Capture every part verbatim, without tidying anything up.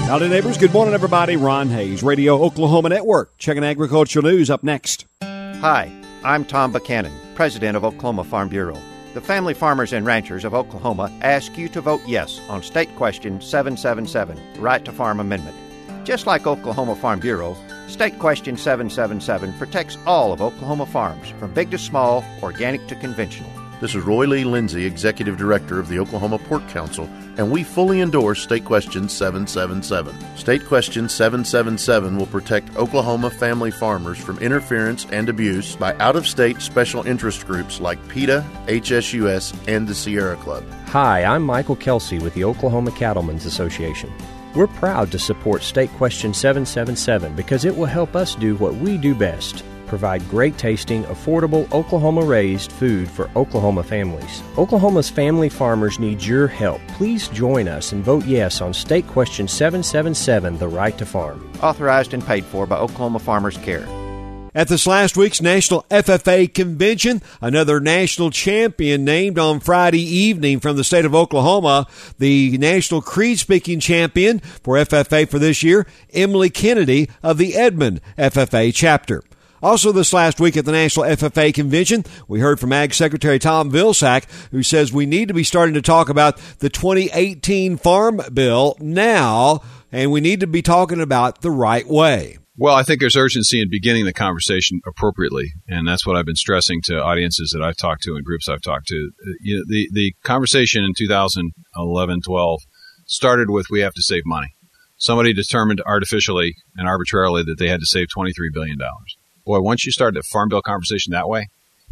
Howdy, neighbors. Good morning, everybody. Ron Hayes, Radio Oklahoma Network. Checking agricultural news up next. Hi, I'm Tom Buchanan, president of Oklahoma Farm Bureau. The family farmers and ranchers of Oklahoma ask you to vote yes on State Question seven seven seven, the Right to Farm Amendment. Just like Oklahoma Farm Bureau, State Question seven seven seven protects all of Oklahoma farms, from big to small, organic to conventional. This is Roy Lee Lindsay, Executive Director of the Oklahoma Pork Council, and we fully endorse State Question seven seven seven. State Question seven seven seven will protect Oklahoma family farmers from interference and abuse by out-of-state special interest groups like PETA, H S U S, and the Sierra Club. Hi, I'm Michael Kelsey with the Oklahoma Cattlemen's Association. We're proud to support State Question seven seven seven because it will help us do what we do best: provide great tasting, affordable, Oklahoma-raised food for Oklahoma families. Oklahoma's family farmers need your help. Please join us and vote yes on State Question seven seven seven, the Right to Farm. Authorized and paid for by Oklahoma Farmers Care. At this last week's National F F A Convention, another national champion named on Friday evening from the state of Oklahoma, the national creed-speaking champion for F F A for this year, Emily Kennedy of the Edmond F F A chapter. Also this last week at the National F F A Convention, we heard from Ag Secretary Tom Vilsack, who says we need to be starting to talk about the twenty eighteen Farm Bill now, and we need to be talking about the right way. Well, I think there's urgency in beginning the conversation appropriately, and that's what I've been stressing to audiences that I've talked to and groups I've talked to. You know, the, the conversation in two thousand eleven twelve started with we have to save money. Somebody determined artificially and arbitrarily that they had to save twenty-three billion dollars. Boy, once you start the Farm Bill conversation that way,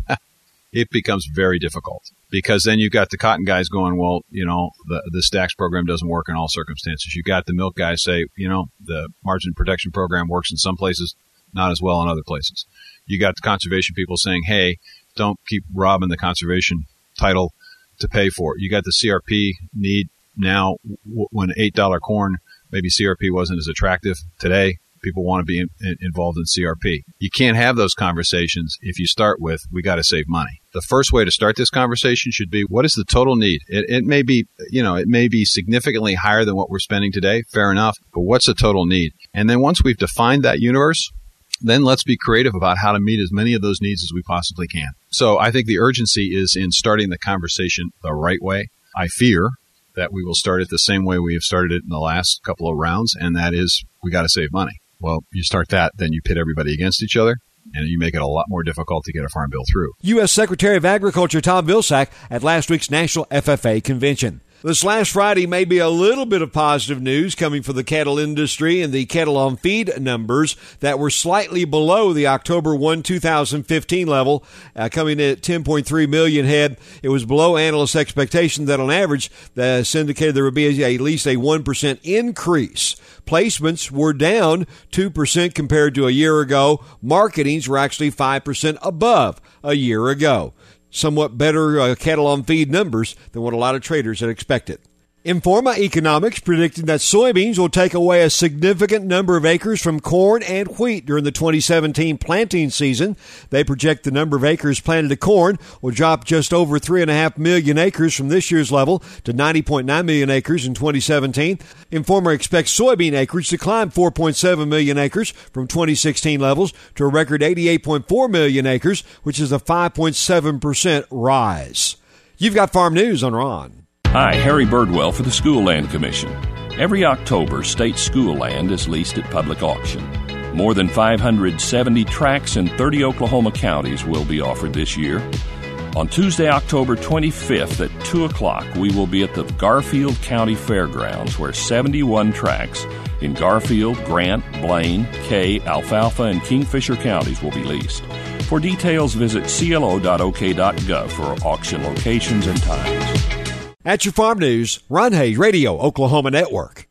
it becomes very difficult, because then you've got the cotton guys going, well, you know, the, the Stacks program doesn't work in all circumstances. You've got the milk guys say, you know, the margin protection program works in some places, not as well in other places. You got the conservation people saying, hey, don't keep robbing the conservation title to pay for it. You got the C R P need now, w- when eight dollars corn, maybe C R P wasn't as attractive today. People want to be in, in, involved in C R P. You can't have those conversations if you start with, we got to save money. The first way to start this conversation should be, what is the total need? It, it may be, you know, it may be significantly higher than what we're spending today. Fair enough. But what's the total need? And then once we've defined that universe, then let's be creative about how to meet as many of those needs as we possibly can. So I think the urgency is in starting the conversation the right way. I fear that we will start it the same way we have started it in the last couple of rounds, and that is, we got to save money. Well, you start that, then you pit everybody against each other, and you make it a lot more difficult to get a farm bill through. U S Secretary of Agriculture Tom Vilsack at last week's National F F A Convention. This last Friday may be a little bit of positive news coming for the cattle industry and the cattle on feed numbers that were slightly below the October first, two thousand fifteen level, uh, coming in at ten point three million head. It was below analyst expectation that on average, the syndicated there would be at least a one percent increase. Placements were down two percent compared to a year ago. Marketings were actually five percent above a year ago. Somewhat better uh, cattle on feed numbers than what a lot of traders had expected. Informa Economics predicting that soybeans will take away a significant number of acres from corn and wheat during the twenty seventeen planting season. They project the number of acres planted to corn will drop just over three point five million acres from this year's level to ninety point nine million acres in twenty seventeen. Informa expects soybean acreage to climb four point seven million acres from twenty sixteen levels to a record eighty-eight point four million acres, which is a five point seven percent rise. You've got Farm News on Ron. Hi, Harry Birdwell for the School Land Commission. Every October, state school land is leased at public auction. More than five hundred seventy tracts in thirty Oklahoma counties will be offered this year. On Tuesday, October twenty-fifth at two o'clock, we will be at the Garfield County Fairgrounds, where seventy-one tracts in Garfield, Grant, Blaine, Kay, Alfalfa, and Kingfisher counties will be leased. For details, visit c l o dot o k dot gov for auction locations and times. At your Farm News, Ron Hayes, Radio Oklahoma Network.